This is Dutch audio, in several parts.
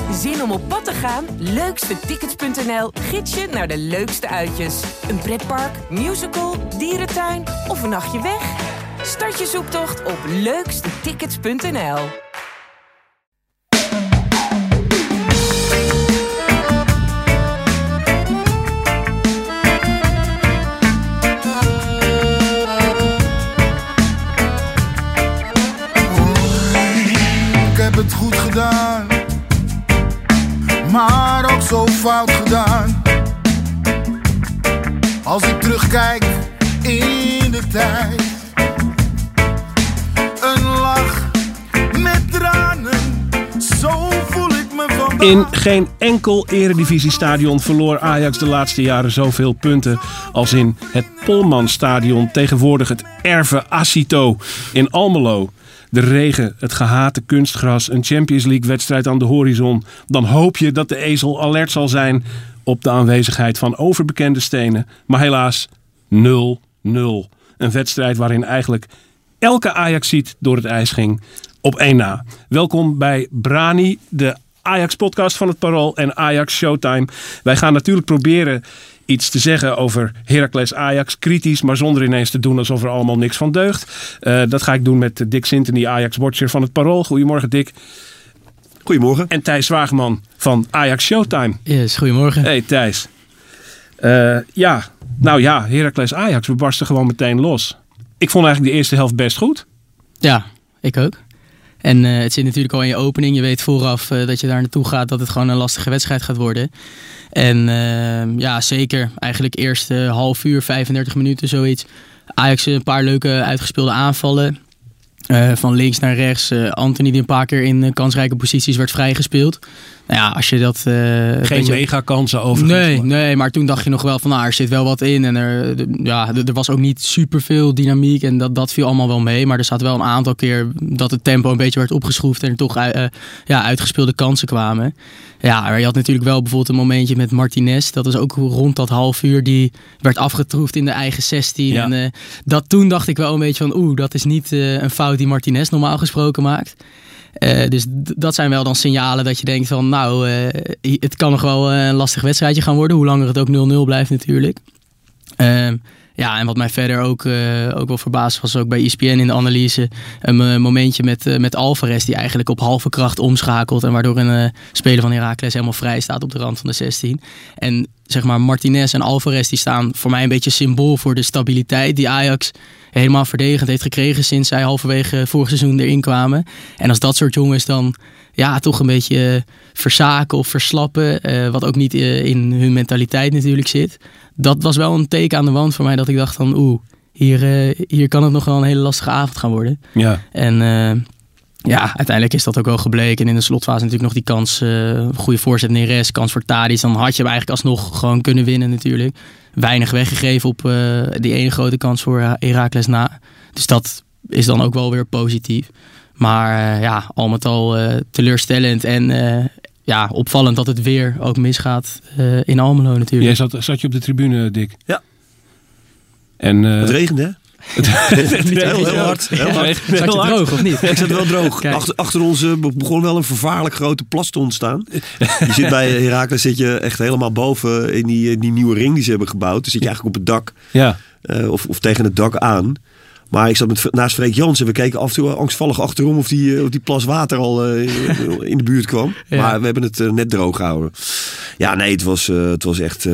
Zin om op pad te gaan? Leukstetickets.nl gids je naar de leukste uitjes. Een pretpark, musical, dierentuin of een nachtje weg? Start je zoektocht op leukstetickets.nl. Ik heb het goed gedaan, maar ook zo fout gedaan. Als ik terugkijk in de tijd, een lach met tranen, zo voel ik me vandaag. In geen enkel eredivisiestadion verloor Ajax de laatste jaren zoveel punten als in het Polmanstadion, tegenwoordig het Erve Acito in Almelo. De regen, het gehate kunstgras, een Champions League wedstrijd aan de horizon. Dan hoop je dat de ezel alert zal zijn op de aanwezigheid van overbekende stenen. Maar helaas 0-0. Een wedstrijd waarin eigenlijk elke Ajaxiet door het ijs ging op één na. Welkom bij Brani, de Ajax-podcast van het Parool en Ajax Showtime. Wij gaan natuurlijk proberen iets te zeggen over Heracles Ajax, kritisch, maar zonder ineens te doen alsof er allemaal niks van deugt. Dat ga ik doen met Dick Sintony, Ajax-watcher van het Parool. Goedemorgen, Dick. Goedemorgen. En Thijs Zwaagman van Ajax Showtime. Yes, goedemorgen. Hey Thijs. Heracles Ajax, we barsten gewoon meteen los. Ik vond eigenlijk de eerste helft best goed. Ja, ik ook. En het zit natuurlijk al in je opening. Je weet vooraf dat je daar naartoe gaat, dat het gewoon een lastige wedstrijd gaat worden. En zeker. Eigenlijk eerst half uur, 35 minuten, zoiets. Ajax een paar leuke uitgespeelde aanvallen. Van links naar rechts. Anthony die een paar keer in kansrijke posities werd vrijgespeeld. Nou ja, als je dat... Geen megakansen overigens. Nee, maar toen dacht je nog wel van er zit wel wat in. En er was ook niet superveel dynamiek en dat viel allemaal wel mee. Maar er zat wel een aantal keer dat het tempo een beetje werd opgeschroefd en er toch uitgespeelde kansen kwamen. Ja, maar je had natuurlijk wel bijvoorbeeld een momentje met Martinez. Dat was ook rond dat half uur. Die werd afgetroefd in de eigen 16. Ja. En toen dacht ik wel een beetje van dat is niet een fout die Martinez normaal gesproken maakt. Dus dat zijn wel dan signalen dat je denkt van het kan nog wel een lastig wedstrijdje gaan worden. Hoe langer het ook 0-0 blijft natuurlijk. En wat mij verder ook wel verbaasd was, ook bij ESPN in de analyse, een momentje met Alvarez die eigenlijk op halve kracht omschakelt en waardoor een speler van Heracles helemaal vrij staat op de rand van de 16. En zeg maar Martinez en Alvarez die staan voor mij een beetje symbool voor de stabiliteit die Ajax helemaal verdedigend heeft gekregen sinds zij halverwege vorig seizoen erin kwamen. En als dat soort jongens dan toch een beetje verzaken of verslappen, wat ook niet in hun mentaliteit natuurlijk zit. Dat was wel een teken aan de wand voor mij dat ik dacht van hier kan het nog wel een hele lastige avond gaan worden. Ja. En uiteindelijk is dat ook wel gebleken. En in de slotfase natuurlijk nog die kans, goede voorzet Neres, kans voor Tadic. Dan had je hem eigenlijk alsnog gewoon kunnen winnen natuurlijk. Weinig weggegeven op die ene grote kans voor Heracles na. Dus dat is dan ook wel weer positief. Maar al met al teleurstellend en opvallend dat het weer ook misgaat in Almelo natuurlijk. Jij zat je op de tribune, Dick? Ja. En, het regende, hè? heel hard. Zat je droog of niet? Ik zat wel droog. Achter ons begon wel een vervaarlijk grote plas te ontstaan. Je zit bij Heracles zit je echt helemaal boven in die nieuwe ring die ze hebben gebouwd. Dan zit je eigenlijk op het dak. Ja. Of tegen het dak aan. Maar ik zat naast Freek Jans en we keken af en toe angstvallig achterom of die plas water al in de buurt kwam. Ja. Maar we hebben het net droog gehouden. Ja, nee, het was echt...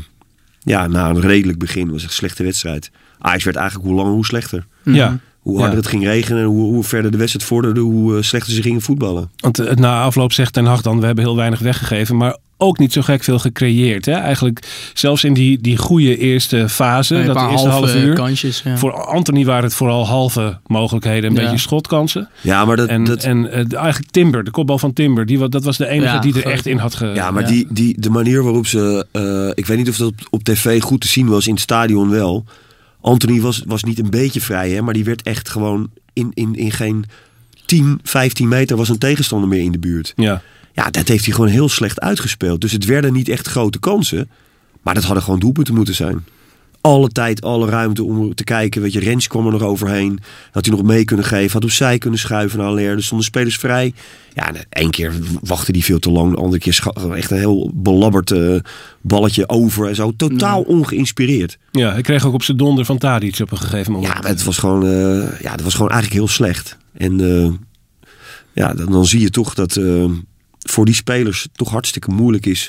na een redelijk begin was het een slechte wedstrijd. Ajax werd eigenlijk hoe langer hoe slechter. Ja. Hoe harder het ging regenen en hoe verder de wedstrijd vorderde, hoe slechter ze gingen voetballen. Want na afloop zegt Ten Hag dan, we hebben heel weinig weggegeven, maar ook niet zo gek veel gecreëerd. Hè? Eigenlijk zelfs in die goede eerste fase, dat de eerste half uur. Kansjes, ja. Voor Anthony waren het vooral halve mogelijkheden, een beetje schotkansen. Ja, maar eigenlijk Timber, de kopbal van Timber, dat was de enige die er echt in had Ja, maar de manier waarop ze, ik weet niet of dat op tv goed te zien was, in het stadion wel. Anthony was niet een beetje vrij, hè, maar die werd echt gewoon in geen 10, 15 meter was een tegenstander meer in de buurt. Ja. Ja, dat heeft hij gewoon heel slecht uitgespeeld. Dus het werden niet echt grote kansen. Maar dat hadden gewoon doelpunten moeten zijn. alle tijd, alle ruimte om te kijken. Weet je, Rens kwam er nog overheen. Had hij nog mee kunnen geven. Had opzij kunnen schuiven naar Haller. Er stonden spelers vrij. Ja, en 1 keer wachtte hij veel te lang. De andere keer echt een heel belabberd balletje over. En zo. Totaal ongeïnspireerd. Ja, hij kreeg ook op zijn donder van Tadic op een gegeven moment. Ja, maar het was gewoon, dat was gewoon eigenlijk heel slecht. En dan zie je toch dat voor die spelers het toch hartstikke moeilijk is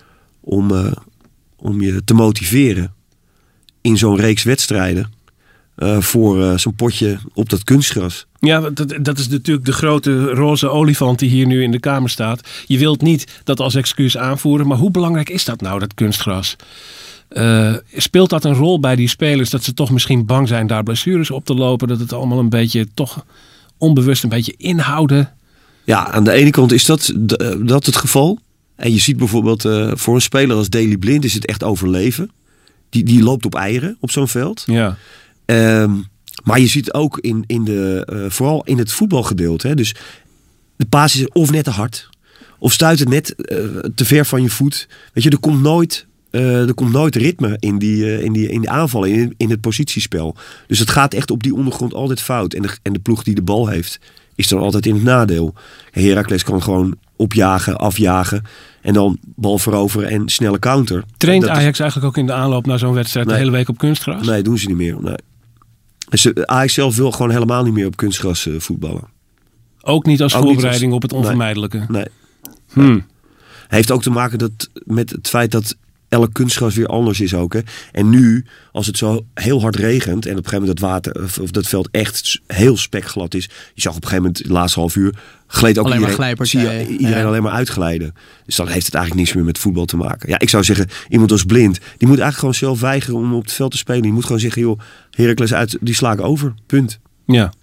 om je te motiveren in zo'n reeks wedstrijden voor zo'n potje op dat kunstgras. Ja, dat is natuurlijk de grote roze olifant die hier nu in de kamer staat. Je wilt niet dat als excuus aanvoeren, maar hoe belangrijk is dat nou, dat kunstgras? Speelt dat een rol bij die spelers dat ze toch misschien bang zijn daar blessures op te lopen? Dat het allemaal een beetje toch onbewust een beetje inhouden? Ja, aan de ene kant is dat het geval. En je ziet bijvoorbeeld voor een speler als Daley Blind is het echt overleven. Die loopt op eieren op zo'n veld. Ja. Maar je ziet ook vooral in het voetbalgedeelte. Hè, dus de paas is of net te hard. Of stuit het net te ver van je voet. Weet je, er komt nooit ritme in die aanvallen. In het positiespel. Dus het gaat echt op die ondergrond altijd fout. En de ploeg die de bal heeft is dan altijd in het nadeel. Heracles kan gewoon opjagen, afjagen. En dan bal veroveren en snelle counter. Traint Ajax eigenlijk ook in de aanloop naar zo'n wedstrijd de hele week op kunstgras? Nee, doen ze niet meer. Nee. Dus Ajax zelf wil gewoon helemaal niet meer op kunstgras voetballen. Ook niet als voorbereiding op het onvermijdelijke? Nee. Heeft ook te maken met het feit dat elk kunstgras weer anders is ook. Hè. En nu, als het zo heel hard regent en op een gegeven moment dat veld echt heel spekglad is. Je zag op een gegeven moment, het laatste half uur, gleed ook iedereen alleen maar uitglijden. Dus dan heeft het eigenlijk niets meer met voetbal te maken. Ja, ik zou zeggen, iemand als Blind, die moet eigenlijk gewoon zelf weigeren om op het veld te spelen. Die moet gewoon zeggen, joh, Heracles uit, die sla ik over. Punt. Ja.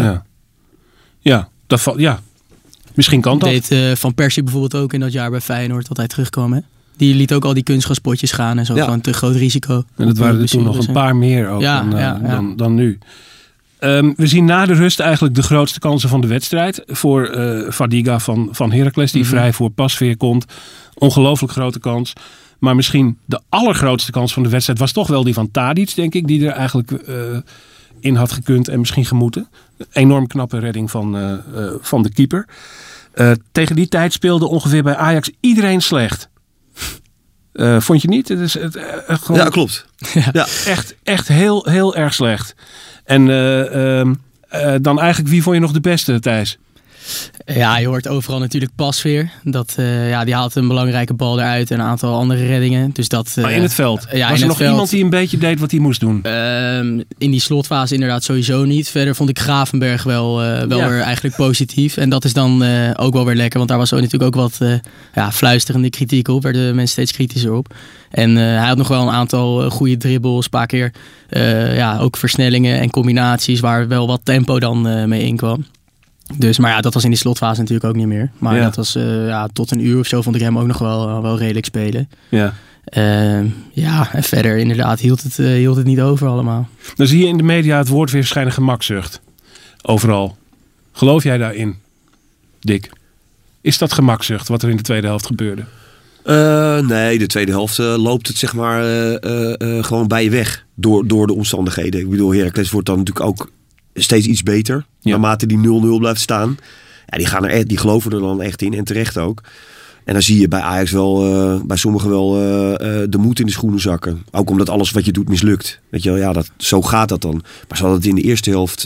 Misschien kan dat. Deed Van Persie bijvoorbeeld ook in dat jaar bij Feyenoord altijd terugkomen, hè? Die liet ook al die kunstgraspotjes gaan en zo. Gewoon te groot risico. En dat waren er toen nog een paar meer ook dan nu. We zien na de rust eigenlijk de grootste kansen van de wedstrijd. Voor Fadiga van Heracles. Die vrij voor Pasveer komt. Ongelooflijk grote kans. Maar misschien de allergrootste kans van de wedstrijd was toch wel die van Tadic, denk ik. Die er eigenlijk in had gekund en misschien gemoeten. Enorm knappe redding van de keeper. Tegen die tijd speelde ongeveer bij Ajax iedereen slecht. Vond je niet? Het is gewoon, ja, klopt. Ja. Echt heel, heel erg slecht. En dan eigenlijk, wie vond je nog de beste, Thijs? Ja, je hoort overal natuurlijk Pasveer. Die haalt een belangrijke bal eruit en een aantal andere reddingen. Dus maar in het veld? Was er nog iemand die een beetje deed wat hij moest doen? In die slotfase inderdaad sowieso niet. Verder vond ik Gravenberg wel weer eigenlijk positief. En dat is dan ook wel weer lekker. Want daar was natuurlijk ook wat fluisterende kritiek op. Werden mensen steeds kritischer op. En hij had nog wel een aantal goede dribbles. Een paar keer ook versnellingen en combinaties waar wel wat tempo dan mee inkwam. Dus, maar ja, dat was in die slotfase natuurlijk ook niet meer. Maar dat was tot een uur of zo vond ik hem ook nog wel redelijk spelen. Ja. En verder inderdaad hield het niet over allemaal. Dan zie je in de media het woord weer verschijnen gemakzucht. Overal. Geloof jij daarin, Dick? Is dat gemakzucht wat er in de tweede helft gebeurde? Nee, de tweede helft loopt het zeg maar gewoon bij je weg. Door de omstandigheden. Ik bedoel, Heracles wordt dan natuurlijk ook steeds iets beter. Naarmate die 0-0 blijft staan. Ja, die geloven er dan echt in. En terecht ook. En dan zie je bij Ajax wel, bij sommigen wel de moed in de schoenen zakken. Ook omdat alles wat je doet mislukt. Weet je wel, ja, zo gaat dat dan. Maar ze hadden het in de eerste helft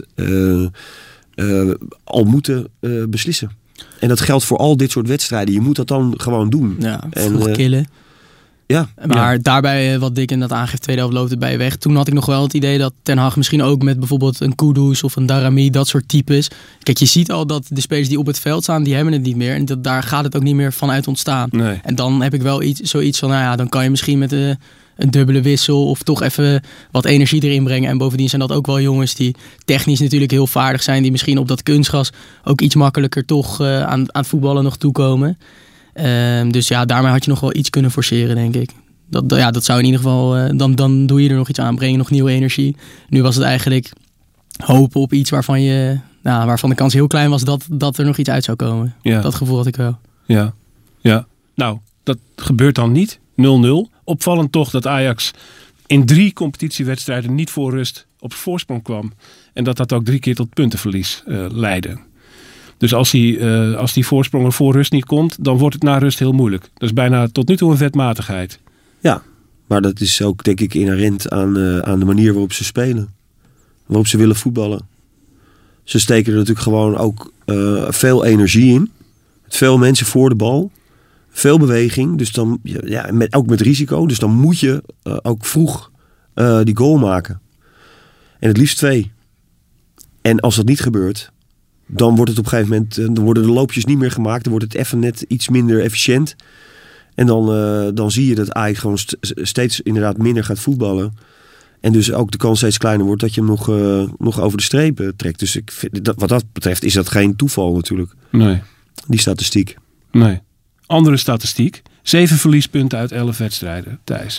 al moeten beslissen. En dat geldt voor al dit soort wedstrijden. Je moet dat dan gewoon doen. Ja, vroeg killen. Ja. Maar daarbij, wat Dick inderdaad aangeeft, tweede helft loopt het bij je weg. Toen had ik nog wel het idee dat Ten Hag misschien ook met bijvoorbeeld een Kudus of een Daramy, dat soort types. Kijk, je ziet al dat de spelers die op het veld staan, die hebben het niet meer. En daar gaat het ook niet meer vanuit ontstaan. Nee. En dan heb ik wel zoiets van, dan kan je misschien met een dubbele wissel of toch even wat energie erin brengen. En bovendien zijn dat ook wel jongens die technisch natuurlijk heel vaardig zijn. Die misschien op dat kunstgras ook iets makkelijker toch aan het voetballen nog toekomen. Dus ja, daarmee had je nog wel iets kunnen forceren, denk ik. Dat zou in ieder geval, dan doe je er nog iets aan, breng je nog nieuwe energie. Nu was het eigenlijk hopen op iets waarvan de kans heel klein was dat er nog iets uit zou komen. Ja. Dat gevoel had ik wel. Ja. Nou, dat gebeurt dan niet. 0-0. Opvallend toch dat Ajax in 3 competitiewedstrijden niet voor rust op voorsprong kwam. En dat ook 3 keer tot puntenverlies leidde. Dus als die voorsprong er voor rust niet komt, dan wordt het na rust heel moeilijk. Dat is bijna tot nu toe een vetmatigheid. Ja, maar dat is ook denk ik inherent aan de manier waarop ze spelen. Waarop ze willen voetballen. Ze steken er natuurlijk gewoon ook veel energie in. Veel mensen voor de bal. Veel beweging. Dus dan, ook met risico. Dus dan moet je ook vroeg die goal maken. En het liefst 2. En als dat niet gebeurt, dan wordt het op een gegeven moment, dan worden de loopjes niet meer gemaakt. Dan wordt het even net iets minder efficiënt. En dan zie je dat Ajax gewoon steeds inderdaad minder gaat voetballen. En dus ook de kans steeds kleiner wordt dat je hem nog over de streep trekt. Dus ik vind, wat dat betreft is dat geen toeval natuurlijk. Nee. Die statistiek. Nee. Andere statistiek. 7 verliespunten uit 11 wedstrijden, Thijs.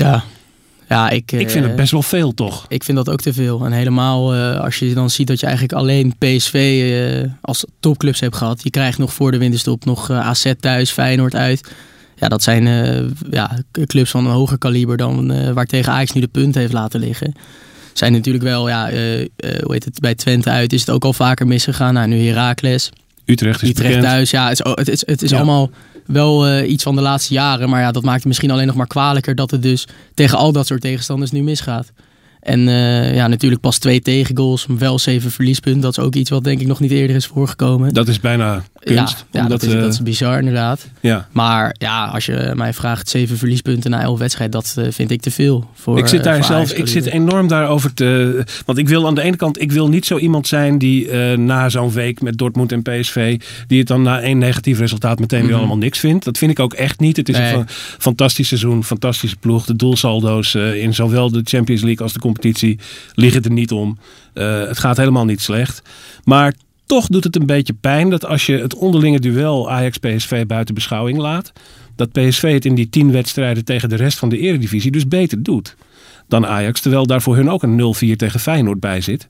Ja, ik vind het best wel veel, toch? Ik vind dat ook te veel. En helemaal als je dan ziet dat je eigenlijk alleen PSV als topclubs hebt gehad. Je krijgt nog voor de winterstop nog AZ thuis, Feyenoord uit. Ja, dat zijn clubs van een hoger kaliber dan waar tegen Ajax nu de punten heeft laten liggen. Zijn natuurlijk wel, bij Twente uit is het ook al vaker misgegaan. Nou, nu Heracles. Utrecht thuis. Ja, het is allemaal wel iets van de laatste jaren. Maar ja, dat maakt het misschien alleen nog maar kwalijker dat het dus tegen al dat soort tegenstanders nu misgaat. En natuurlijk pas 2 tegengoals, wel 7 verliespunten. Dat is ook iets wat denk ik nog niet eerder is voorgekomen. Dat is bijna kunst. Ja, dat is bizar inderdaad. Ja. Maar ja, als je mij vraagt 7 verliespunten na 11 wedstrijden, dat vind ik te veel. Ik zit daar zelf, ik zit enorm daarover te... Want ik wil aan de ene kant, ik wil niet zo iemand zijn die na zo'n week met Dortmund en PSV, die het dan na 1 negatief resultaat meteen weer allemaal niks vindt. Dat vind ik ook echt niet. Het is een fantastisch seizoen, fantastische ploeg. De doelsaldo's in zowel de Champions League als de competitie liggen er niet om. Het gaat helemaal niet slecht. Maar toch doet het een beetje pijn dat als je het onderlinge duel Ajax-PSV buiten beschouwing laat, dat PSV het in die 10 wedstrijden tegen de rest van de eredivisie dus beter doet dan Ajax. Terwijl daar voor hun ook een 0-4 tegen Feyenoord bij zit.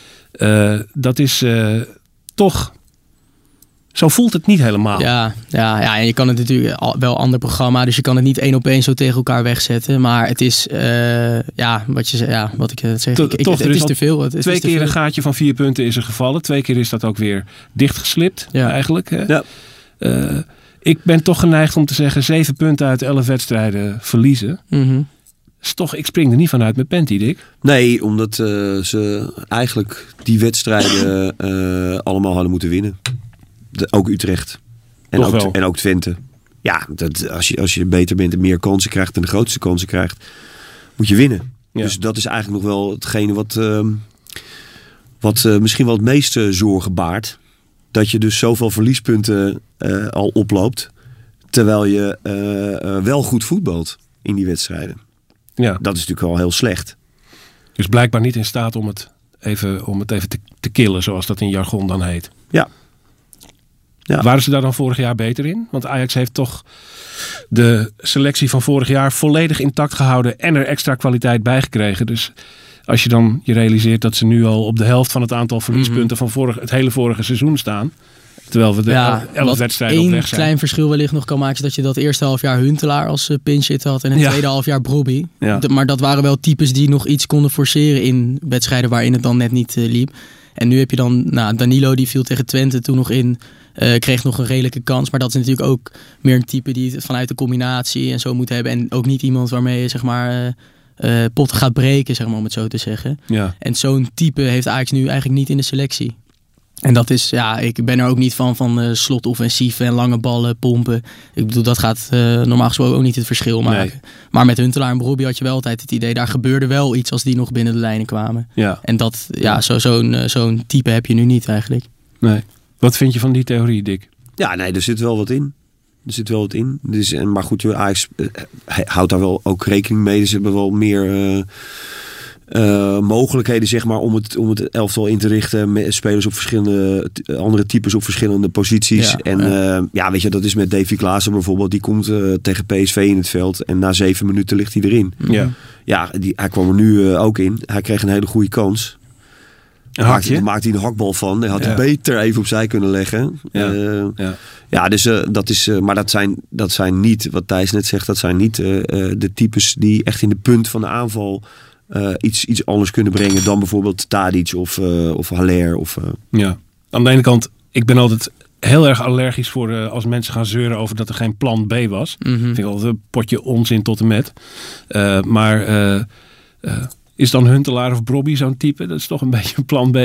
Dat is toch... Zo voelt het niet helemaal. Ja, en je kan het natuurlijk wel een ander programma, dus je kan het niet 1 op 1 zo tegen elkaar wegzetten. Maar het is, wat ik zeg, het is te veel. 2 keer een gaatje van 4 punten is er gevallen. 2 keer is dat ook weer dichtgeslipt, eigenlijk. Ja. Ik ben toch geneigd om te zeggen 7 punten uit 11 wedstrijden verliezen. Mm-hmm. Is toch, ik spring er niet vanuit met Penty, Dick. Nee, omdat ze eigenlijk die wedstrijden allemaal hadden moeten winnen. Ook Utrecht. En ook Twente. Ja, als je beter bent en meer kansen krijgt en de grootste kansen krijgt, moet je winnen. Ja. Dus dat is eigenlijk nog wel hetgene wat misschien wel het meeste zorgen baart. Dat je dus zoveel verliespunten al oploopt, terwijl je wel goed voetbalt in die wedstrijden. Ja. Dat is natuurlijk wel heel slecht. Dus blijkbaar niet in staat om het even te killen, zoals dat in jargon dan heet. Ja. Ja. Waren ze daar dan vorig jaar beter in? Want Ajax heeft toch de selectie van vorig jaar volledig intact gehouden en er extra kwaliteit bij gekregen. Dus als je dan je realiseert dat ze nu al op de helft van het aantal verliespunten van het hele vorige seizoen staan. Terwijl we de 11 wedstrijden op weg zijn. Eén klein verschil wellicht nog kan maken is dat je dat eerste halfjaar Huntelaar als pinch-hit had en het tweede halfjaar Brobbey. Ja. Maar dat waren wel types die nog iets konden forceren in wedstrijden waarin het dan net niet liep. En nu heb je dan Danilo, die viel tegen Twente toen nog in. Kreeg nog een redelijke kans. Maar dat is natuurlijk ook meer een type die het vanuit de combinatie en zo moet hebben. En ook niet iemand waarmee je zeg maar potten gaat breken, zeg maar, om het zo te zeggen. Ja. En zo'n type heeft Ajax nu eigenlijk niet in de selectie. En dat is, ik ben er ook niet van slotoffensief en lange ballen, pompen. Ik bedoel, dat gaat normaal gesproken ook niet het verschil maken. Nee. Maar met Huntelaar en Brobbey had je wel altijd het idee, daar gebeurde wel iets als die nog binnen de lijnen kwamen. Ja. En dat, zo'n type heb je nu niet eigenlijk. Nee. Wat vind je van die theorie, Dick? Ja, nee, er zit wel wat in. Dus, maar goed, Ajax houdt daar wel ook rekening mee. Ze hebben wel meer mogelijkheden, zeg maar, om het elftal in te richten. Met spelers op verschillende andere types op verschillende posities. Ja, en weet je, dat is met Davy Klaassen bijvoorbeeld. Die komt tegen PSV in het veld en na 7 minuten ligt hij erin. Ja, hij kwam er nu ook in. Hij kreeg een hele goede kans. Een maakt hij een hakbal van. Hij had hij beter even opzij kunnen leggen. Dus dat is... maar dat zijn niet, wat Thijs net zegt, dat zijn niet de types die echt in de punt van de aanval iets anders kunnen brengen dan bijvoorbeeld Tadic of Haller. Ja, aan de ene kant, ik ben altijd heel erg allergisch voor als mensen gaan zeuren over dat er geen plan B was. Mm-hmm. Ik vind altijd een potje onzin tot en met. Is dan Huntelaar of Brobby zo'n type? Dat is toch een beetje een plan B.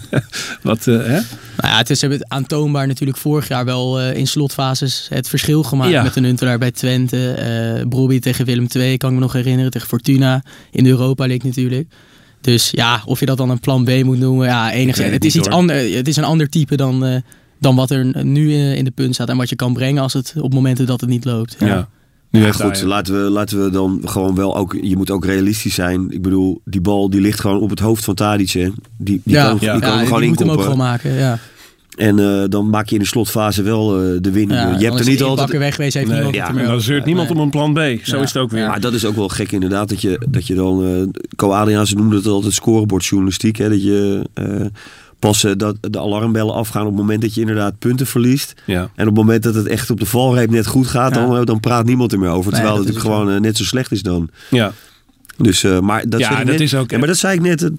Hè? Nou ja, ze hebben aantoonbaar natuurlijk vorig jaar wel in slotfases het verschil gemaakt met een Huntelaar bij Twente. Brobby tegen Willem II, kan ik me nog herinneren. Tegen Fortuna in de Europa League natuurlijk. Dus ja, of je dat dan een plan B moet noemen. Ja, enigszins. Het is iets anders. Het is een ander type dan wat er nu in de punt staat. En wat je kan brengen als het op momenten dat het niet loopt. Ja. Goed, laten we dan gewoon wel ook... Je moet ook realistisch zijn. Ik bedoel, die bal die ligt gewoon op het hoofd van Tadic. Hè? Die kan hem gewoon die moet hem ook inkoppen. gewoon maken, ja. En dan maak je in de slotfase wel de winning. Ja, je hebt er niet altijd... wegwezen heeft niemand het meer. Dan zeurt niemand om een plan B. Zo is het ook weer. Maar dat is ook wel gek inderdaad. Dat je dan... Co Adriaanse noemde het altijd scorebordjournalistiek. Hè? Dat je... pas dat de alarmbellen afgaan op het moment dat je inderdaad punten verliest. Ja. En op het moment dat het echt op de valreep net goed gaat, dan praat niemand er meer over. Terwijl het natuurlijk gewoon net zo slecht is dan. Ja. Dus, maar dat, is ook... maar dat zei ik net,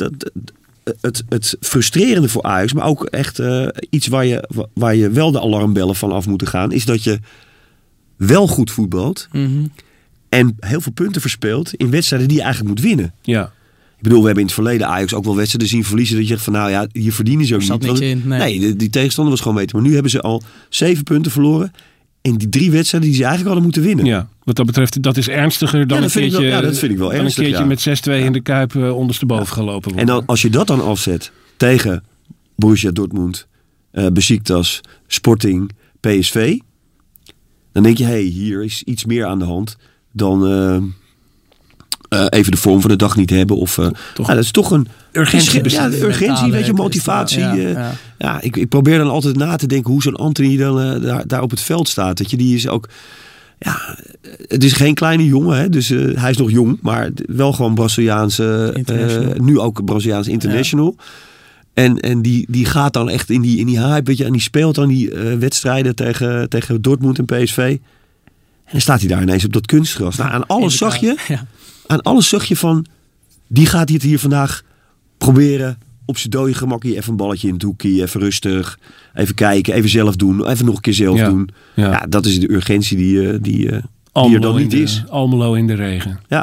het frustrerende voor Ajax, maar ook echt iets waar je wel de alarmbellen van af moeten gaan, is dat je wel goed voetbalt en heel veel punten verspeelt in wedstrijden die je eigenlijk moet winnen. Ja. Ik bedoel, we hebben in het verleden Ajax ook wel wedstrijden zien verliezen. Dat je zegt van nou ja, hier verdienen ze ook niet. Nee, die tegenstander was gewoon beter. Maar nu hebben ze al 7 punten verloren. En die 3 wedstrijden die ze eigenlijk hadden moeten winnen. Ja, wat dat betreft, dat is ernstiger dan dat vind ik wel ernstig. Een keertje met 6-2 in de Kuip ondersteboven gelopen worden. En dan, als je dat dan afzet tegen Borussia Dortmund, Besiktas, Sporting, PSV. Dan denk je, hier is iets meer aan de hand dan... even de vorm van de dag niet hebben. Dat is toch een urgentie. De urgentie, weet je, motivatie. Ik probeer dan altijd na te denken hoe zo'n Anthony dan daar op het veld staat. Dat je, die is ook... Ja, het is geen kleine jongen, hè, dus hij is nog jong, maar wel gewoon Braziliaanse... nu ook Braziliaans international. Ja. En die gaat dan echt in die hype, weet je, en die speelt dan die wedstrijden tegen Dortmund en PSV. En dan staat hij daar ineens op dat kunstgras. Nou, aan alles zag je... Ja. Aan alles zag je van, die gaat het hier vandaag proberen op zijn dode gemakje even een balletje in het hoekje, even rustig, even kijken, even zelf doen, even nog een keer zelf doen. Ja, dat is de urgentie die er dan niet is. Almelo in de regen. Ja.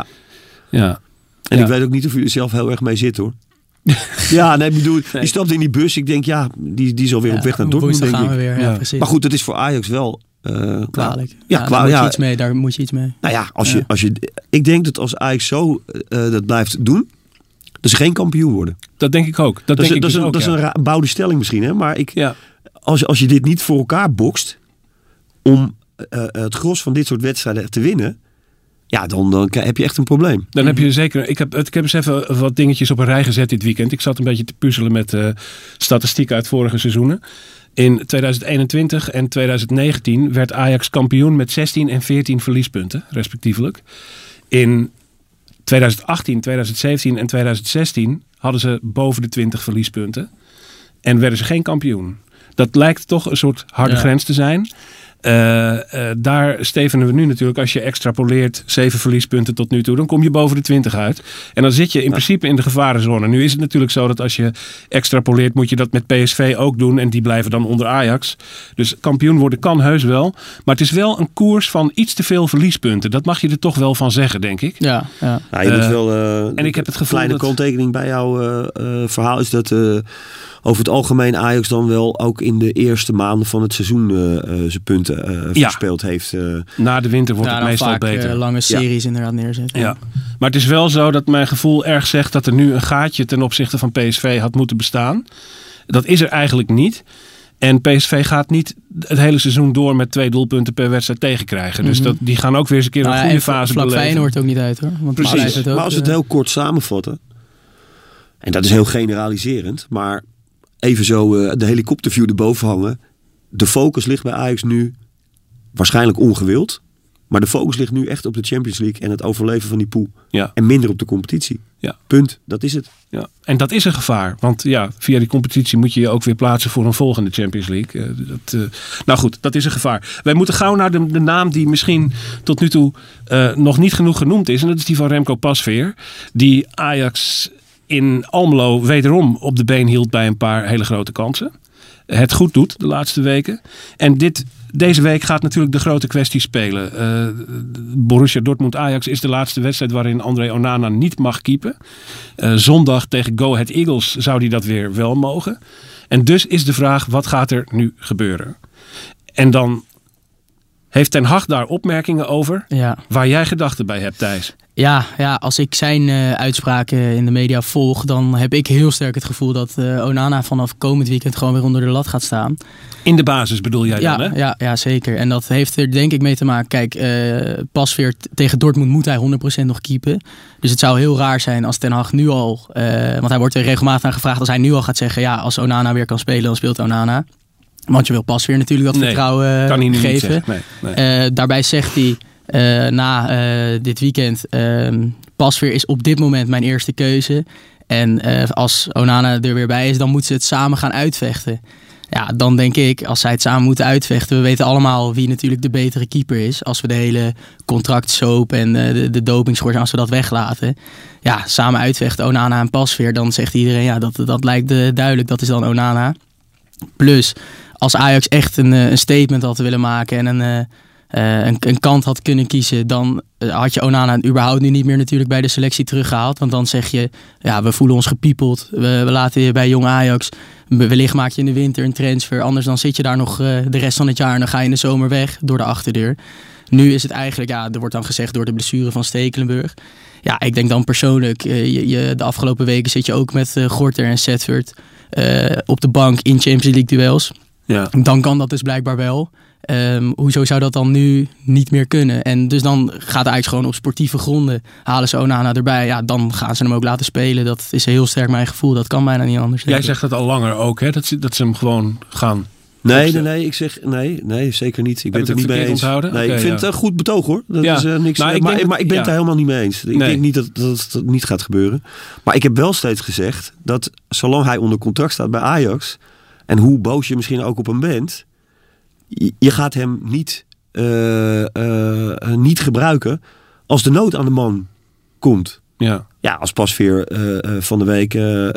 En ik weet ook niet of u er zelf heel erg mee zit, hoor. Ja, nee, ik bedoel, die stapt in die bus. Ik denk, die is alweer op weg naar Dortmund, denk ik. Weer, precies. Maar goed, dat is voor Ajax wel... kwalijk. Daar moet je iets mee. Nou ja, ik denk dat als Ajax zo dat blijft doen, dat ze geen kampioen worden. Dat denk ik ook. Dat is een bouwde stelling misschien, hè? Maar als je dit niet voor elkaar bokst om het gros van dit soort wedstrijden te winnen, ja, dan heb je echt een probleem. Dan heb je zeker... Ik heb eens even wat dingetjes op een rij gezet dit weekend. Ik zat een beetje te puzzelen met statistieken uit vorige seizoenen. In 2021 en 2019 werd Ajax kampioen met 16 en 14 verliespunten, respectievelijk. In 2018, 2017 en 2016 hadden ze boven de 20 verliespunten. En werden ze geen kampioen. Dat lijkt toch een soort harde grens te zijn. Daar stevenen we nu natuurlijk, als je extrapoleert 7 verliespunten tot nu toe, dan kom je boven de 20 uit. En dan zit je in principe in de gevarenzone. Nu is het natuurlijk zo dat als je extrapoleert, moet je dat met PSV ook doen. En die blijven dan onder Ajax. Dus kampioen worden kan heus wel. Maar het is wel een koers van iets te veel verliespunten. Dat mag je er toch wel van zeggen, denk ik. Ja. Je moet wel... en ik heb het gevoel kleine kanttekening bij jouw verhaal is dat... over het algemeen Ajax dan wel ook in de eerste maanden van het seizoen zijn punten verspeeld heeft. Na de winter wordt het meestal vaak, beter. Lange series inderdaad neerzetten. Ja. Maar het is wel zo dat mijn gevoel erg zegt dat er nu een gaatje ten opzichte van PSV had moeten bestaan. Dat is er eigenlijk niet. En PSV gaat niet het hele seizoen door met 2 doelpunten per wedstrijd tegenkrijgen. Dus die gaan ook weer eens een keer een goede fase beleven. Vlak Feyenoord ook niet uit, hoor. Want precies. Maar als we het heel kort samenvatten, en dat is heel generaliserend, maar even zo de helikopterview erboven hangen. De focus ligt bij Ajax nu waarschijnlijk ongewild. Maar de focus ligt nu echt op de Champions League en het overleven van die pool. Ja. En minder op de competitie. Ja. Punt, dat is het. Ja. En dat is een gevaar. Want via die competitie moet je je ook weer plaatsen voor een volgende Champions League. Nou goed, dat is een gevaar. Wij moeten gauw naar de naam die misschien tot nu toe nog niet genoeg genoemd is. En dat is die van Remco Pasveer. Die Ajax in Almelo wederom op de been hield bij een paar hele grote kansen. Het goed doet de laatste weken. En deze week gaat natuurlijk de grote kwestie spelen. Borussia Dortmund-Ajax is de laatste wedstrijd waarin André Onana niet mag keepen. Zondag tegen Go Ahead Eagles zou hij dat weer wel mogen. En dus is de vraag, wat gaat er nu gebeuren? En dan heeft Ten Hag daar opmerkingen over waar jij gedachten bij hebt, Thijs. Ja, als ik zijn uitspraken in de media volg, dan heb ik heel sterk het gevoel dat Onana vanaf komend weekend gewoon weer onder de lat gaat staan. In de basis bedoel jij dan, hè? Ja, zeker. En dat heeft er denk ik mee te maken. Kijk, Pasveer tegen Dortmund moet hij 100% nog keepen. Dus het zou heel raar zijn als Ten Hag nu al, want hij wordt er regelmatig aan gevraagd, als hij nu al gaat zeggen, als Onana weer kan spelen, dan speelt Onana. Want je wil Pasveer natuurlijk dat vertrouwen kan hij nu geven. Niet nee. Daarbij zegt hij na dit weekend, Pasveer is op dit moment mijn eerste keuze. En als Onana er weer bij is, dan moeten ze het samen gaan uitvechten. Ja, dan denk ik, als zij het samen moeten uitvechten, we weten allemaal wie natuurlijk de betere keeper is. Als we de hele contractsoap en de dopingschorsing, als we dat weglaten. Ja, samen uitvechten, Onana en Pasveer, dan zegt iedereen, dat lijkt duidelijk, dat is dan Onana. Plus, als Ajax echt een statement had willen maken en een kant had kunnen kiezen, dan had je Onana überhaupt nu niet meer natuurlijk bij de selectie teruggehaald. Want dan zeg je, we voelen ons gepiepeld. We laten je bij jong Ajax. Wellicht maak je in de winter een transfer. Anders dan zit je daar nog de rest van het jaar en dan ga je in de zomer weg door de achterdeur. Nu is het eigenlijk, er wordt dan gezegd door de blessure van Stekelenburg. Ja, ik denk dan persoonlijk, de afgelopen weken zit je ook met Gorter en Setford op de bank in Champions League duels. Ja. Dan kan dat dus blijkbaar wel. Hoezo zou dat dan nu niet meer kunnen? En dus dan gaat Ajax gewoon op sportieve gronden. Halen ze Onana erbij. Ja, dan gaan ze hem ook laten spelen. Dat is heel sterk mijn gevoel. Dat kan bijna niet anders. Jij zegt dat al langer ook, hè? Dat ze hem gewoon gaan... Nee, ik zeg nee, zeker niet. Ik ben het er niet mee eens. Onthouden? Nee, ik vind het een goed betoog, hoor. Dat is niks. Maar ik ben het daar helemaal niet mee eens. Ik denk niet dat het niet gaat gebeuren. Maar ik heb wel steeds gezegd dat zolang hij onder contract staat bij Ajax, en hoe boos je misschien ook op hem bent, je gaat hem niet gebruiken als de nood aan de man komt. Ja, als Pasveer van de week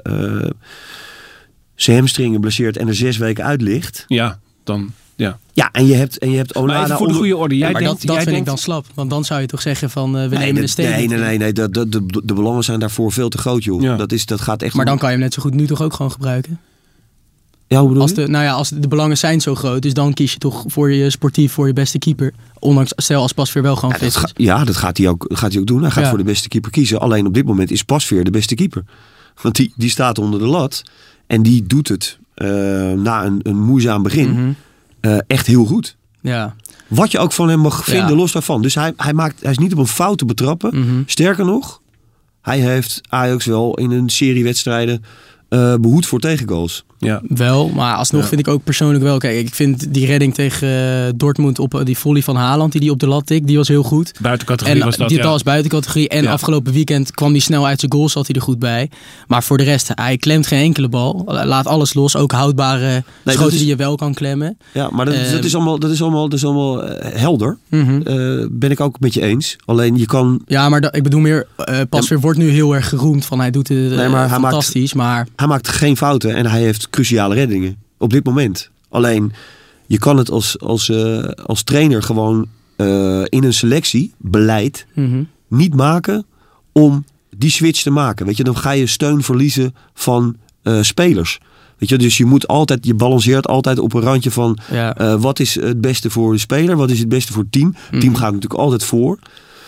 zijn hamstringen blesseert en er 6 weken uit ligt. Ja, dan... Ja, en je hebt Onana... Maar even voor de goede orde. Dat vind ik dan slap. Want dan zou je toch zeggen van we nemen de steen. Nee. De belangen zijn daarvoor veel te groot, joh. Ja. Dat gaat echt... Maar dan kan je hem net zo goed nu toch ook gewoon gebruiken? Ja, hoe bedoel je? Als de belangen zijn zo groot, dus dan kies je toch voor je beste keeper. Ondanks, stel als Pasveer wel gewoon fit is. Dat gaat hij ook doen. Hij gaat voor de beste keeper kiezen. Alleen op dit moment is Pasveer de beste keeper. Want die staat onder de lat. En die doet het na een moeizaam begin echt heel goed. Ja. Wat je ook van hem mag vinden, los daarvan. Dus hij is niet op een fout te betrappen. Sterker nog, hij heeft Ajax wel in een serie wedstrijden behoed voor tegengoals. Ja. Wel, maar alsnog vind ik ook persoonlijk wel. Kijk, ik vind die redding tegen Dortmund op die volley van Haaland die op de lat tikt, die was heel goed. Buitencategorie was dat, die was buitencategorie. En afgelopen weekend kwam hij snel uit zijn goal, zat hij er goed bij. Maar voor de rest, hij klemt geen enkele bal. Laat alles los, ook houdbare schoten die je wel kan klemmen. Ja, maar dat is allemaal helder. Ben ik ook met je eens. Alleen je kan... Ja, maar ik bedoel meer, Pasveer wordt nu heel erg geroemd van hij doet het fantastisch. Maar hij maakt geen fouten en hij heeft cruciale reddingen op dit moment. Alleen je kan het als trainer gewoon in een selectiebeleid niet maken om die switch te maken. Weet je, dan ga je steun verliezen van spelers. Weet je, dus je balanceert altijd op een randje van wat is het beste voor de speler, wat is het beste voor het team. Het team gaat natuurlijk altijd voor.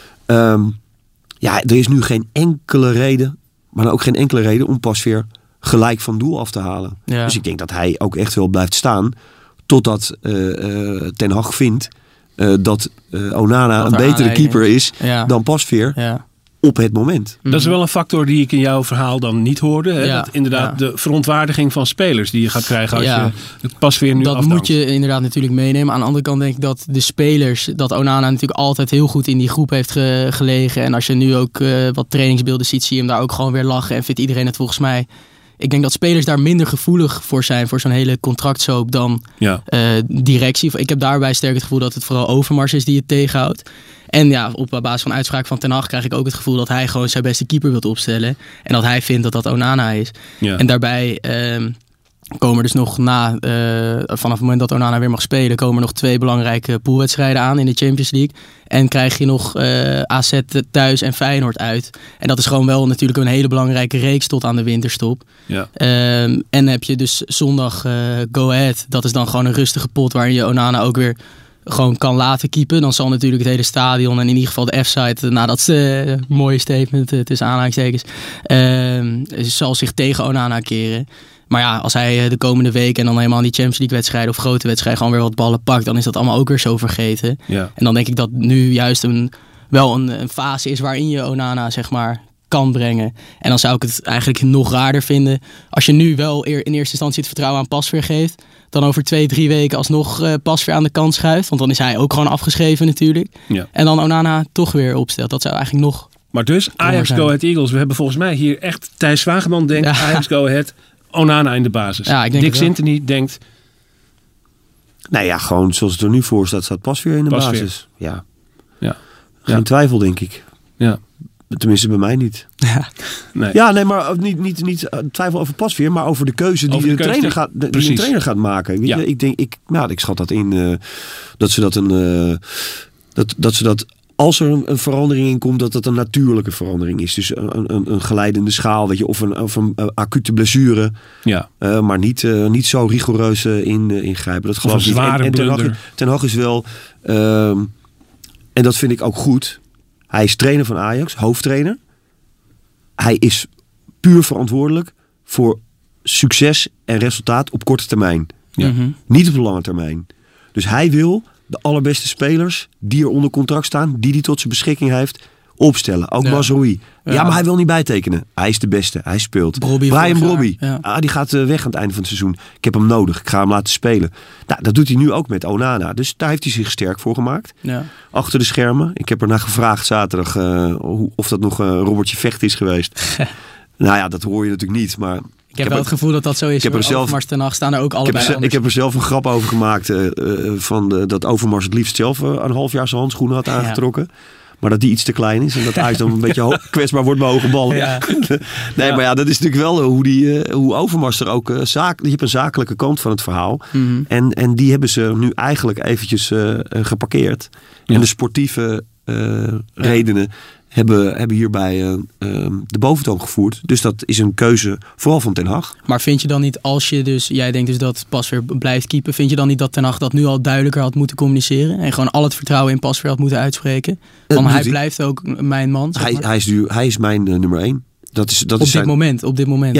Er is nu geen enkele reden, maar ook geen enkele reden om Pasveer gelijk van doel af te halen. Ja. Dus ik denk dat hij ook echt wel blijft staan totdat Ten Hag vindt dat Onana een betere keeper is dan Pasveer. Ja. op het moment. Dat is wel een factor die ik in jouw verhaal dan niet hoorde. Hè? Ja, Dat inderdaad de verontwaardiging van spelers die je gaat krijgen als je het Pasveer nu afdankt. Dat moet je inderdaad natuurlijk meenemen. Aan de andere kant denk ik dat de spelers, dat Onana natuurlijk altijd heel goed in die groep heeft gelegen. En als je nu ook wat trainingsbeelden ziet, zie je hem daar ook gewoon weer lachen. En vindt iedereen het volgens mij... Ik denk dat spelers daar minder gevoelig voor zijn, voor zo'n hele contractsoap dan directie. Ik heb daarbij sterk het gevoel dat het vooral Overmars is die het tegenhoudt. En op basis van uitspraak van Ten Hag krijg ik ook het gevoel dat hij gewoon zijn beste keeper wilt opstellen. En dat hij vindt dat dat Onana is. Ja. En daarbij komen er dus nog vanaf het moment dat Onana weer mag spelen, komen er nog 2 belangrijke poolwedstrijden aan in de Champions League. En krijg je nog AZ thuis en Feyenoord uit. En dat is gewoon wel natuurlijk een hele belangrijke reeks tot aan de winterstop. Ja. En heb je dus zondag Go Ahead. Dat is dan gewoon een rustige pot waarin je Onana ook weer gewoon kan laten keepen. Dan zal natuurlijk het hele stadion en in ieder geval de F-site, dat is een mooie statement tussen aanhalingstekens, zal zich tegen Onana keren. Maar als hij de komende week en dan helemaal in die Champions League wedstrijden of grote wedstrijden gewoon weer wat ballen pakt, dan is dat allemaal ook weer zo vergeten. Ja. En dan denk ik dat nu juist wel een fase is waarin je Onana zeg maar kan brengen. En dan zou ik het eigenlijk nog raarder vinden als je nu wel in eerste instantie het vertrouwen aan Pasveer geeft, dan over 2-3 weken alsnog Pasveer aan de kant schuift. Want dan is hij ook gewoon afgeschreven natuurlijk. Ja. En dan Onana toch weer opstelt. Dat zou eigenlijk nog... Maar dus Ajax Go Ahead Eagles. We hebben volgens mij hier echt Thijs Wageman denkt Ajax Go Ahead, Onana in de basis. Ja, ik denk Dick Sintony denkt... Nou ja, gewoon zoals het er nu voor staat Pasveer in de basis. Ja. Geen twijfel, denk ik. Ja. Tenminste, bij mij niet. Nee, maar niet twijfel over Pasveer, maar over de keuze die een trainer gaat maken. Ja. Ik schat dat in dat ze dat als er een verandering in komt, dat een natuurlijke verandering is. Dus een geleidende schaal, weet je, of een acute blessure. Ja. Maar niet zo rigoureus ingrijpen. Dat geloof ik niet. En Ten Hag is wel, en dat vind ik ook goed. Hij is trainer van Ajax, hoofdtrainer. Hij is puur verantwoordelijk voor succes en resultaat op korte termijn. Ja. Mm-hmm. Niet op de lange termijn. Dus hij wil de allerbeste spelers die er onder contract staan, die hij tot zijn beschikking heeft, opstellen. Ook Mazraoui. Ja, maar hij wil niet bijtekenen. Hij is de beste. Hij speelt. Brian Brobby. Ja. Die gaat weg aan het einde van het seizoen. Ik heb hem nodig. Ik ga hem laten spelen. Nou, dat doet hij nu ook met Onana. Dus daar heeft hij zich sterk voor gemaakt. Ja. Achter de schermen. Ik heb er naar gevraagd zaterdag of dat nog een Robertje Vecht is geweest. Nou ja, dat hoor je natuurlijk niet. Maar ik heb wel het gevoel dat dat zo is. Overmars Ten Hag staan er ook allebei ik heb er zelf een grap over gemaakt. Dat Overmars het liefst zelf een half jaar zijn handschoenen had aangetrokken. Ja. Maar dat die iets te klein is. En dat Ajax dan een beetje kwetsbaar wordt bij hoge ballen. Ja. Maar dat is natuurlijk wel hoe Overmars er ook... Je hebt een zakelijke kant van het verhaal. Mm-hmm. En die hebben ze nu eigenlijk eventjes geparkeerd. Ja. En de sportieve redenen hebben hierbij de boventoon gevoerd. Dus dat is een keuze vooral van Ten Hag. Maar vind je dan niet, jij denkt dus dat Pasveer blijft keepen, vind je dan niet dat Ten Hag dat nu al duidelijker had moeten communiceren en gewoon al het vertrouwen in Pasveer had moeten uitspreken? Want hij blijft ook mijn man. Zeg maar. Hij is mijn nummer 1. Dat is op dit moment. Ja, op dit moment.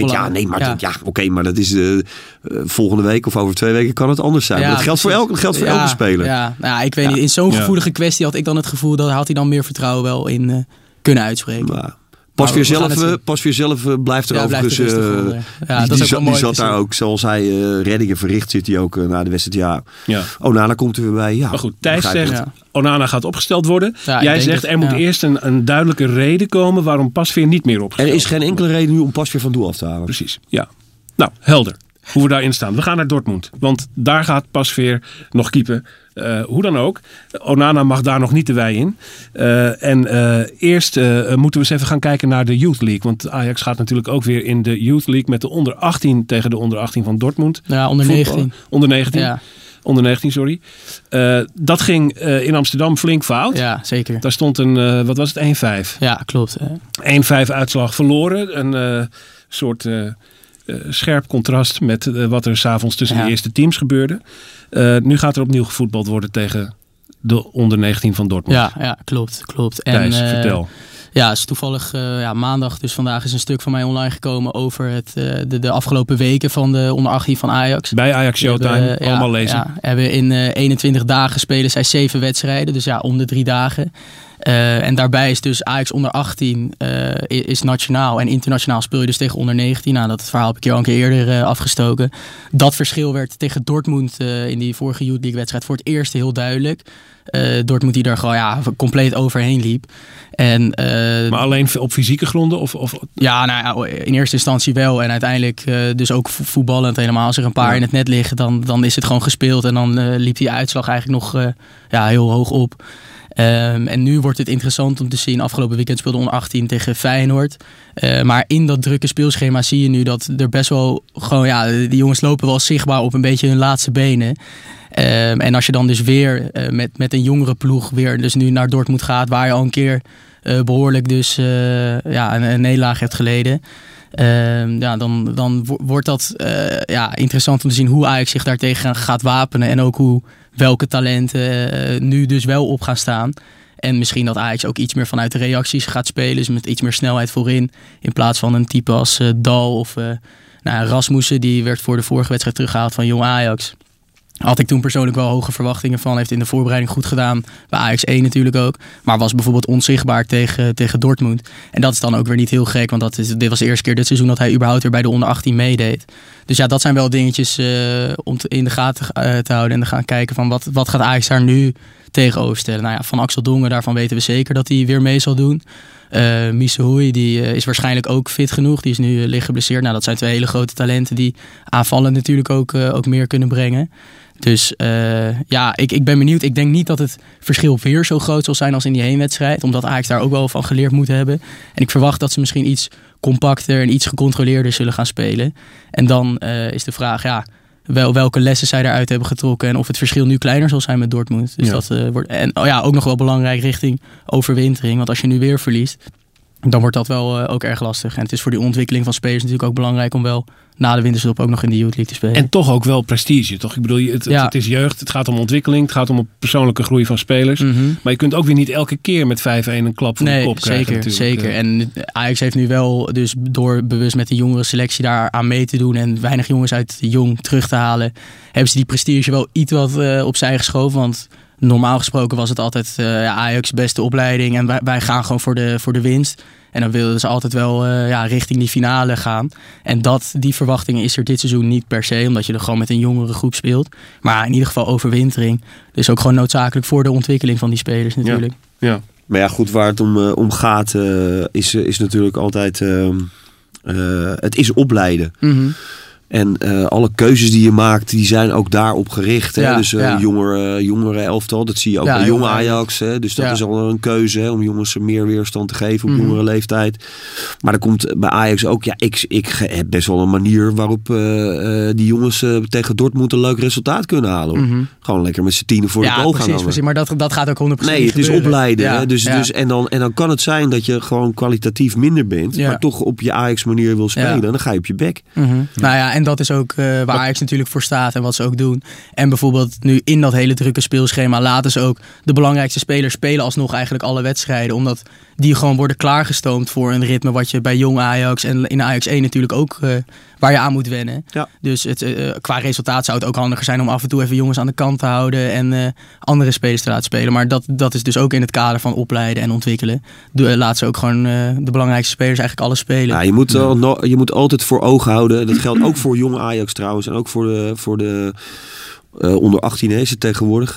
Maar dat is volgende week of over 2 weken kan het anders zijn. Maar dat geldt voor elke speler. Ja, ik weet niet. In zo'n gevoelige kwestie had ik dan het gevoel dat had hij dan meer vertrouwen wel in kunnen uitspreken. Pasveer zelf blijft er overigens. Die zat daar ook, zoals hij reddingen verricht, zit hij ook na de wedstrijd. Onana komt er weer bij. Ja, maar goed, Thijs zegt, Onana gaat opgesteld worden. Jij zegt, er moet eerst een duidelijke reden komen waarom Pasveer niet meer opgesteld wordt. Er is geen enkele reden nu om Pasveer van doel af te halen. Precies, ja. Nou, helder. Hoe we daarin staan. We gaan naar Dortmund. Want daar gaat Pasveer nog keepen. Hoe dan ook. Onana mag daar nog niet de wei in. Eerst moeten we eens even gaan kijken naar de Youth League. Want Ajax gaat natuurlijk ook weer in de Youth League met de onder 18 tegen de onder 18 van Dortmund. Ja, onder 19. Onder 19. Ja. Onder 19, sorry. Dat ging in Amsterdam flink fout. Ja, zeker. Daar stond een, wat was het, 1-5. Ja, klopt. 1-5 uitslag verloren. Een soort scherp contrast met wat er 's avonds tussen de eerste teams gebeurde. Nu gaat er opnieuw gevoetbald worden tegen de onder 19 van Dortmund. Ja, klopt. Thijs, vertel. Ja, is toevallig maandag, dus vandaag is een stuk van mij online gekomen over de afgelopen weken van de onder 18 van Ajax. Bij Ajax Showtime, allemaal lezen. Ja, hebben in 21 dagen spelen zij 7 wedstrijden, dus om de 3 dagen. En daarbij is dus Ajax onder 18 is nationaal en internationaal speel je dus tegen onder 19. Nou, dat verhaal heb ik hier al een keer eerder afgestoken. Dat verschil werd tegen Dortmund in die vorige Youth League wedstrijd voor het eerst heel duidelijk. Dortmund die er gewoon compleet overheen liep. Maar alleen op fysieke gronden? Of? Ja, nou ja, in eerste instantie wel. En uiteindelijk dus ook voetballend helemaal. Als er een paar in het net liggen, dan is het gewoon gespeeld. En dan liep die uitslag eigenlijk nog heel hoog op. En nu wordt het interessant om te zien. Afgelopen weekend speelde onder 18 tegen Feyenoord. Maar in dat drukke speelschema zie je nu dat er best wel gewoon... die jongens lopen wel zichtbaar op een beetje hun laatste benen. En als je dan dus weer met een jongere ploeg weer dus nu naar Dortmund gaat, waar je al een keer behoorlijk dus een nederlaag hebt geleden. Dan wordt dat interessant om te zien hoe Ajax zich daartegen gaat wapenen. En ook welke talenten nu dus wel op gaan staan. En misschien dat Ajax ook iets meer vanuit de reacties gaat spelen. Dus met iets meer snelheid voorin. In plaats van een type als Dal of Rasmussen. Die werd voor de vorige wedstrijd teruggehaald van Jong Ajax. Had ik toen persoonlijk wel hoge verwachtingen van. Heeft in de voorbereiding goed gedaan. Bij Ajax 1 natuurlijk ook. Maar was bijvoorbeeld onzichtbaar tegen Dortmund. En dat is dan ook weer niet heel gek. Want dit was de eerste keer dit seizoen dat hij überhaupt weer bij de onder 18 meedeed. Dus ja, dat zijn wel dingetjes om in de gaten te houden. En te gaan kijken van wat gaat Ajax daar nu tegenover stellen. Nou ja, van Axel Dongen, daarvan weten we zeker dat hij weer mee zal doen. Missehoei, die is waarschijnlijk ook fit genoeg. Die is nu licht geblesseerd. Nou, dat zijn 2 hele grote talenten die aanvallen natuurlijk ook meer kunnen brengen. Dus ik ben benieuwd. Ik denk niet dat het verschil weer zo groot zal zijn als in die heenwedstrijd. Omdat Ajax daar ook wel van geleerd moet hebben. En ik verwacht dat ze misschien iets compacter en iets gecontroleerder zullen gaan spelen. En dan is de vraag, welke lessen zij daaruit hebben getrokken. En of het verschil nu kleiner zal zijn met Dortmund. Dus dat wordt. En ook nog wel belangrijk richting overwintering. Want als je nu weer verliest, dan wordt dat wel ook erg lastig. En het is voor die ontwikkeling van spelers natuurlijk ook belangrijk om wel na de winterstop ook nog in de Youth League te spelen. En toch ook wel prestige, toch? Ik bedoel, het is jeugd, het gaat om ontwikkeling, het gaat om een persoonlijke groei van spelers. Mm-hmm. Maar je kunt ook weer niet elke keer met 5-1 een klap voor de kop krijgen natuurlijk. Zeker. En Ajax heeft nu wel, dus door bewust met de jongere selectie daar aan mee te doen en weinig jongens uit de jong terug te halen, hebben ze die prestige wel iets wat opzij geschoven. Want normaal gesproken was het altijd Ajax beste opleiding en wij gaan gewoon voor de winst. En dan wilden ze altijd wel richting die finale gaan. En die verwachting is er dit seizoen niet per se, omdat je er gewoon met een jongere groep speelt. Maar in ieder geval overwintering. Dus ook gewoon noodzakelijk voor de ontwikkeling van die spelers natuurlijk. Ja. Maar ja, goed, waar het om gaat is natuurlijk altijd het is opleiden. Mm-hmm. En alle keuzes die je maakt, die zijn ook daarop gericht. Hè? Dus jongere elftal, dat zie je ook bij Jong Ajax. Hè? Dus dat is al een keuze, hè? Om jongens meer weerstand te geven op jongere leeftijd. Maar er komt bij Ajax ook, ik heb best wel een manier waarop die jongens tegen Dortmund een leuk resultaat kunnen halen. Mm-hmm. Gewoon lekker met z'n 10 voor de goal gaan hangen. Precies, maar dat gaat ook 100% Nee, het is opleiden. Ja, hè? Dus, en dan kan het zijn dat je gewoon kwalitatief minder bent, maar toch op je Ajax manier wil spelen. En dan ga je op je bek. Mm-hmm. Nou ja, en dat is ook waar Ajax natuurlijk voor staat en wat ze ook doen. En bijvoorbeeld nu in dat hele drukke speelschema laten ze ook de belangrijkste spelers spelen alsnog eigenlijk alle wedstrijden. Omdat die gewoon worden klaargestoomd voor een ritme wat je bij Jong Ajax en in Ajax 1 natuurlijk ook waar je aan moet wennen. Ja. Dus qua resultaat zou het ook handiger zijn om af en toe even jongens aan de kant te houden en andere spelers te laten spelen. Maar dat is dus ook in het kader van opleiden en ontwikkelen. Laat ze ook gewoon de belangrijkste spelers eigenlijk alles spelen. Ja, je moet altijd voor ogen houden. Dat geldt ook voor Jong Ajax trouwens. En ook voor de onder 18 is het tegenwoordig.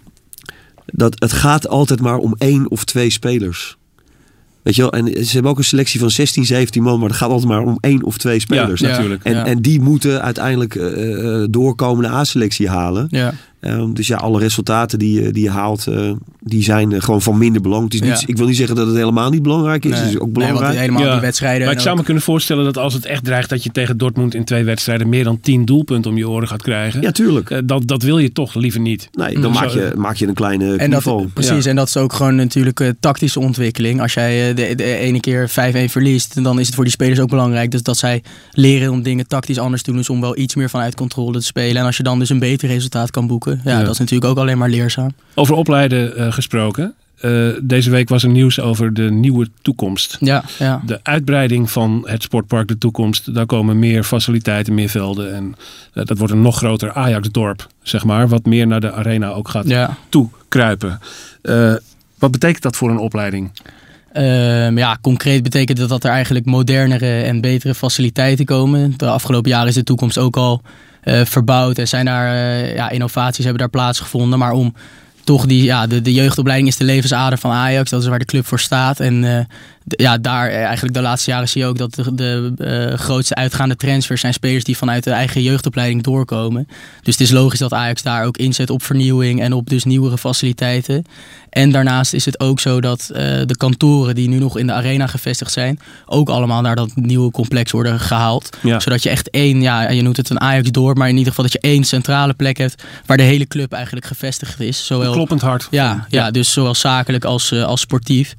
Dat het gaat altijd maar om 1 of 2 spelers. Weet je wel, en ze hebben ook een selectie van 16, 17 man, maar het gaat altijd maar om 1 of 2 spelers. Ja, natuurlijk. En die moeten uiteindelijk doorkomende A-selectie halen. Ja. Dus ja, alle resultaten die je haalt, die zijn gewoon van minder belang. Het is niet, ik wil niet zeggen dat het helemaal niet belangrijk is. Het is ook belangrijk. Nee, helemaal die wedstrijden. Maar ik zou me kunnen voorstellen dat als het echt dreigt dat je tegen Dortmund in 2 wedstrijden meer dan 10 doelpunten om je oren gaat krijgen. Ja, tuurlijk. Dat wil je toch liever niet. Nee, dan maak je een kleine knieval. Precies, en dat is ook gewoon natuurlijk tactische ontwikkeling. Als jij de ene keer 5-1 verliest, dan is het voor die spelers ook belangrijk. Dus dat zij leren om dingen tactisch anders te doen. Dus om wel iets meer vanuit controle te spelen. En als je dan dus een beter resultaat kan boeken. Ja, dat is natuurlijk ook alleen maar leerzaam. Over opleiden gesproken. Deze week was er nieuws over de nieuwe toekomst. Ja. De uitbreiding van het sportpark De Toekomst. Daar komen meer faciliteiten, meer velden. En dat wordt een nog groter Ajax-dorp, zeg maar. Wat meer naar de arena ook gaat toekruipen. Wat betekent dat voor een opleiding? Concreet betekent dat er eigenlijk modernere en betere faciliteiten komen. De afgelopen jaren is de toekomst ook al verbouwd en zijn daar innovaties hebben daar plaatsgevonden. Maar om toch de jeugdopleiding is de levensader van Ajax. Dat is waar de club voor staat. En daar eigenlijk de laatste jaren zie je ook dat de grootste uitgaande transfers zijn spelers die vanuit de eigen jeugdopleiding doorkomen. Dus het is logisch dat Ajax daar ook inzet op vernieuwing en op dus nieuwere faciliteiten. En daarnaast is het ook zo dat de kantoren die nu nog in de arena gevestigd zijn, ook allemaal naar dat nieuwe complex worden gehaald. Ja. Zodat je echt je noemt het een Ajax-dorp, maar in ieder geval dat je één centrale plek hebt waar de hele club eigenlijk gevestigd is. Zowel, kloppend hard. Ja, dus zowel zakelijk als sportief.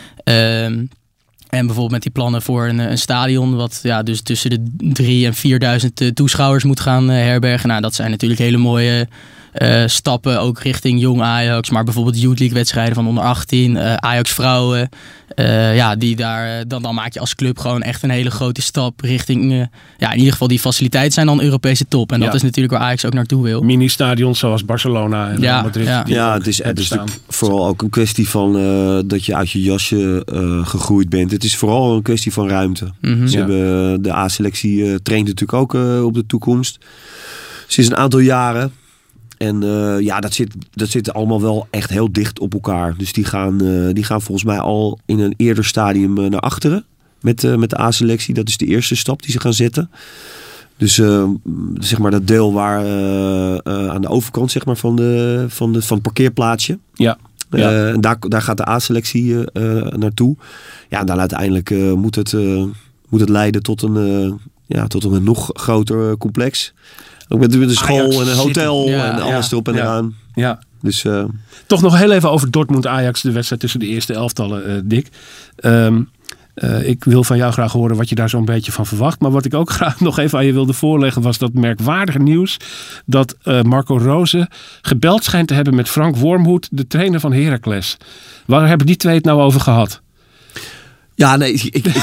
En bijvoorbeeld met die plannen voor een stadion wat dus tussen de 3.000 en 4.000 toeschouwers moet gaan herbergen. Nou, dat zijn natuurlijk hele mooie stappen ook richting jong Ajax. Maar bijvoorbeeld Youth League wedstrijden van onder 18, Ajax vrouwen. Die daar, dan maak je als club gewoon echt een hele grote stap richting, in ieder geval die faciliteiten zijn dan Europese top. En dat is natuurlijk waar Ajax ook naartoe wil. Mini-stadions zoals Barcelona en Madrid. Ja, het is vooral ook een kwestie van dat je uit je jasje gegroeid bent. Het is vooral een kwestie van ruimte. Mm-hmm. De A-selectie traint natuurlijk ook op de toekomst. Sinds een aantal jaren. En dat zit allemaal wel echt heel dicht op elkaar. Dus die gaan volgens mij al in een eerder stadium naar achteren. Met de A-selectie. Dat is de eerste stap die ze gaan zetten. Dus zeg maar dat deel waar aan de overkant zeg maar, van het parkeerplaatsje. Ja. En daar gaat de A-selectie naartoe. Ja, en dan uiteindelijk moet het leiden tot een nog groter complex. Ook met een school en een hotel en alles erop en eraan. Ja. Dus, toch nog heel even over Dortmund-Ajax. De wedstrijd tussen de eerste elftallen, Dick. Ik wil van jou graag horen wat je daar zo'n beetje van verwacht. Maar wat ik ook graag nog even aan je wilde voorleggen was dat merkwaardige nieuws. Dat Marco Rose gebeld schijnt te hebben met Frank Wormhoed, de trainer van Heracles. Waar hebben die twee het nou over gehad? Ja, nee.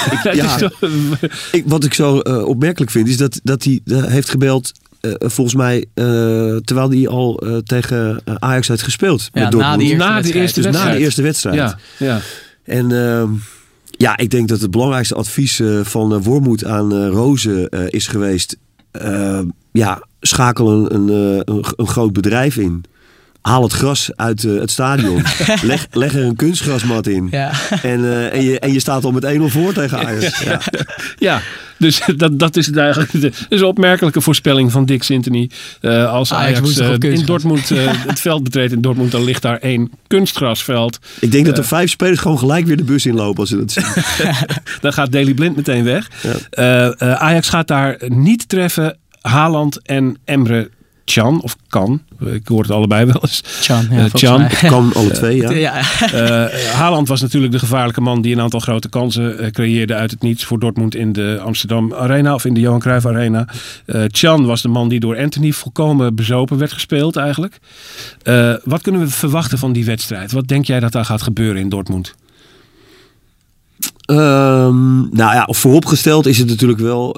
Wat ik zo opmerkelijk vind is dat hij heeft gebeld. Volgens mij, terwijl hij al tegen Ajax heeft gespeeld. Ja, na de eerste wedstrijd. Ja. En ik denk dat het belangrijkste advies van Wormoed aan Rose is geweest. Schakel een groot bedrijf in. Haal het gras uit het stadion. Leg er een kunstgrasmat in. Ja. En je staat al met 1-0 voor tegen Ajax. Ja, dus dat is het eigenlijk. Dat is een opmerkelijke voorspelling van Dick Sintony. Als Ajax in Dortmund het veld betreedt in Dortmund, dan ligt daar 1 kunstgrasveld. Ik denk dat er 5 spelers gewoon gelijk weer de bus inlopen als ze dat zien. Dan gaat Daley Blind meteen weg. Ja. Ajax gaat daar niet treffen Haaland en Emre Can of Kan. Ik hoor het allebei wel eens. Can. Het kan alle twee, ja. Haaland was natuurlijk de gevaarlijke man die een aantal grote kansen creëerde uit het niets voor Dortmund in de Amsterdam Arena of in de Johan Cruijff Arena. Can was de man die door Anthony volkomen bezopen werd gespeeld eigenlijk. Wat kunnen we verwachten van die wedstrijd? Wat denk jij dat daar gaat gebeuren in Dortmund? Vooropgesteld is het natuurlijk wel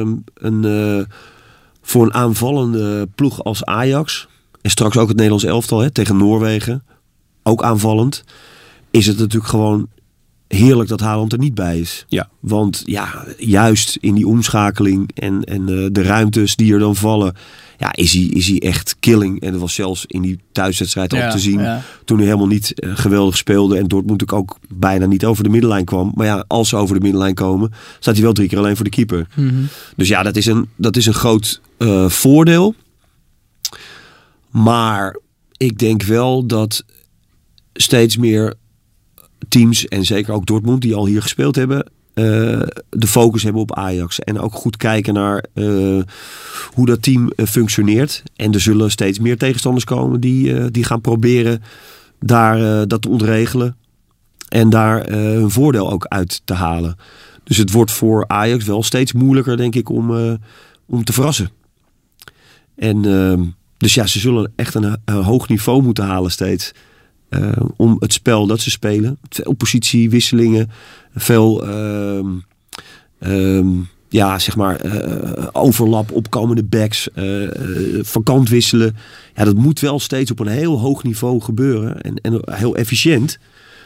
voor een aanvallende ploeg als Ajax. En straks ook het Nederlands elftal tegen Noorwegen. Ook aanvallend. Is het natuurlijk gewoon heerlijk dat Haaland er niet bij is. Ja. Want juist in die omschakeling en de ruimtes die er dan vallen. Ja, is hij echt killing. En dat was zelfs in die thuiswedstrijd ook te zien. Ja. Toen hij helemaal niet geweldig speelde. En Dortmund natuurlijk ook bijna niet over de middenlijn kwam. Maar ja, als ze over de middenlijn komen, staat hij wel 3 keer alleen voor de keeper. Mm-hmm. Dus ja, dat is een groot voordeel. Maar ik denk wel dat steeds meer teams, en zeker ook Dortmund, die al hier gespeeld hebben, de focus hebben op Ajax. En ook goed kijken naar hoe dat team functioneert. En er zullen steeds meer tegenstanders komen die gaan proberen daar dat te ontregelen. En daar hun voordeel ook uit te halen. Dus het wordt voor Ajax wel steeds moeilijker, denk ik, om te verrassen. En dus ja, ze zullen echt een hoog niveau moeten halen steeds. Om het spel dat ze spelen. Veel positiewisselingen. Veel overlap, opkomende backs. Van kant wisselen. Ja, dat moet wel steeds op een heel hoog niveau gebeuren. En heel efficiënt.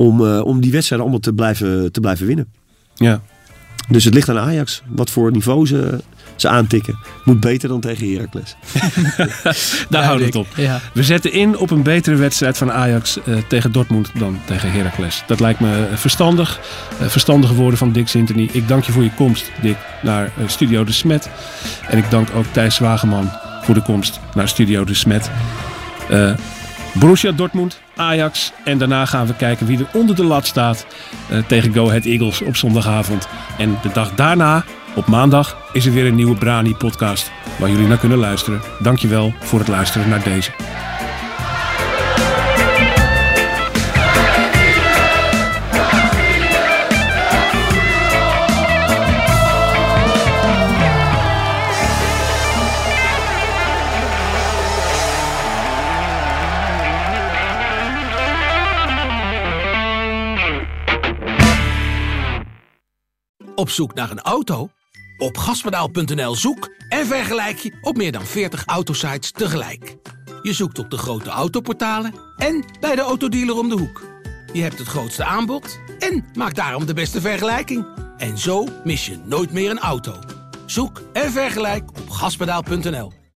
om die wedstrijden allemaal te blijven winnen. Ja. Dus het ligt aan Ajax. Wat voor niveau ze aantikken. Moet beter dan tegen Heracles. Daar houden we het op. Ja. We zetten in op een betere wedstrijd van Ajax tegen Dortmund dan tegen Heracles. Dat lijkt me verstandig. Verstandige woorden van Dick Sintony. Ik dank je voor je komst, Dick, naar Studio De Smet. En ik dank ook Thijs Zwageman voor de komst naar Studio De Smet. Borussia Dortmund, Ajax. En daarna gaan we kijken wie er onder de lat staat tegen Go Ahead Eagles op zondagavond. En de dag daarna, op maandag, is er weer een nieuwe Brani-podcast waar jullie naar kunnen luisteren. Dankjewel voor het luisteren naar deze. Op zoek naar een auto? Op Gaspedaal.nl zoek en vergelijk je op meer dan 40 autosites tegelijk. Je zoekt op de grote autoportalen en bij de autodealer om de hoek. Je hebt het grootste aanbod en maakt daarom de beste vergelijking. En zo mis je nooit meer een auto. Zoek en vergelijk op Gaspedaal.nl.